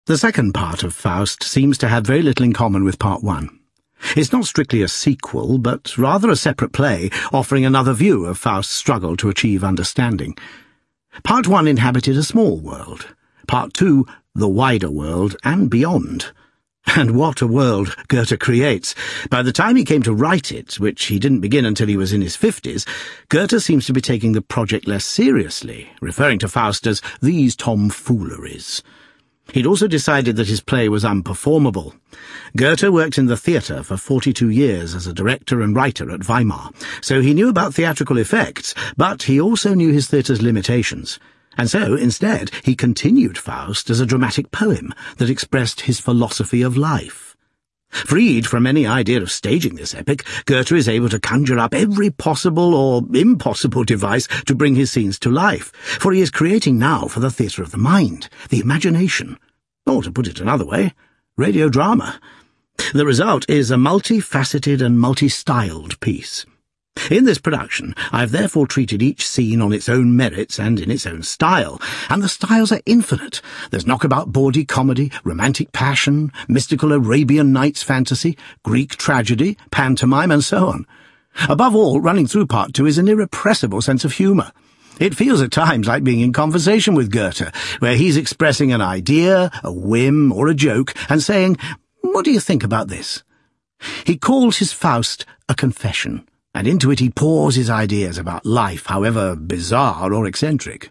The second part of Faust seems to have very little in common with Part 1. It's not strictly a sequel, but rather a separate play, offering another view of Faust's struggle to achieve understanding. Part 1 inhabited a small world. Part 2, the wider world, and beyond. And what a world Goethe creates! By the time he came to write it, which he didn't begin until he was in his 50s, Goethe seems to be taking the project less seriously, referring to Faust as these tomfooleries. He'd also decided that his play was unperformable. Goethe worked in the theatre for 42 years as a director and writer at Weimar, so he knew about theatrical effects, but he also knew his theatre's limitations. And so, instead, he continued Faust as a dramatic poem that expressed his philosophy of life. Freed from any idea of staging this epic, Goethe is able to conjure up every possible or impossible device to bring his scenes to life, for he is creating now for the theatre of the mind, the imagination, or, to put it another way, radiodrama. The result is a multifaceted and multi-styled piece. In this production, I have therefore treated each scene on its own merits and in its own style, and the styles are infinite. There's knockabout bawdy comedy, romantic passion, mystical Arabian Nights fantasy, Greek tragedy, pantomime, and so on. Above all, running through Part 2 is an irrepressible sense of humour. It feels at times like being in conversation with Goethe, where he's expressing an idea, a whim, or a joke, and saying, "What do you think about this?" He calls his Faust a confession, and into it he pours his ideas about life, however bizarre or eccentric.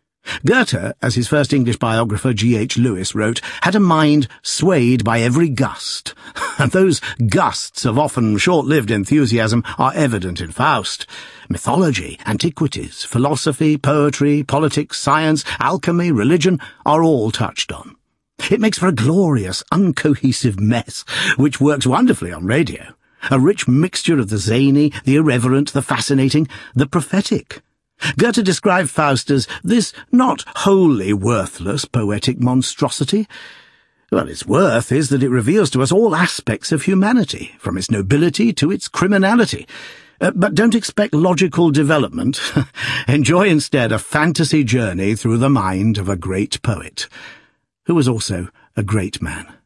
Goethe, as his first English biographer G.H. Lewis wrote, had a mind swayed by every gust, and those gusts of often short-lived enthusiasm are evident in Faust. Mythology, antiquities, philosophy, poetry, politics, science, alchemy, religion are all touched on. It makes for a glorious, uncohesive mess, which works wonderfully on radio. A rich mixture of the zany, the irreverent, the fascinating, the prophetic. Goethe described Faust as this not wholly worthless poetic monstrosity. Well, its worth is that it reveals to us all aspects of humanity, from its nobility to its criminality. But don't expect logical development. Enjoy instead a fantasy journey through the mind of a great poet, who was also a great man.